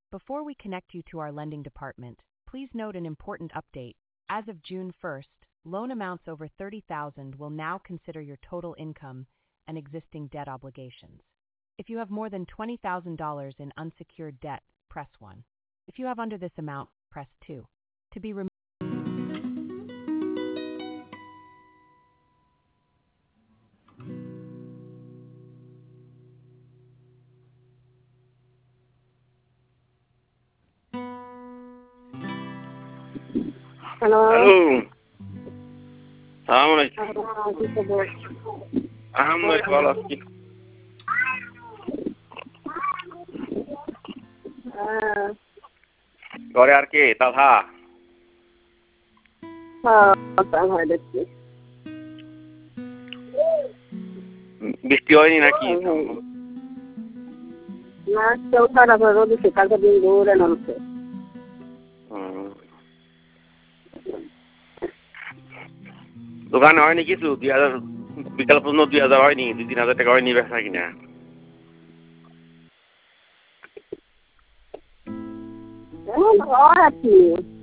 Before we connect you to our lending department, please note an important update. As of June 1st, loan amounts over $30,000 will now consider your total income and existing debt obligations. If you have more than $20,000 in unsecured debt, press 1. If you have under this amount, press 2. To be removed. Hello. Assalamualaikum. Alhamdulillah ভালো আছি। ঘরে আর কে তাহা? বৃষ্টি হয়নি নাকি? না, চৌথাটা রোদ উঠছে, কালকে দিন ঘুরে নামছে। দোকানে হয়নি কিছু? 2000 বিকাল পর্যন্ত 2000 হয়নি, 2-3000 টাকা হয়নি বেচা কিনা? হয় আর কি।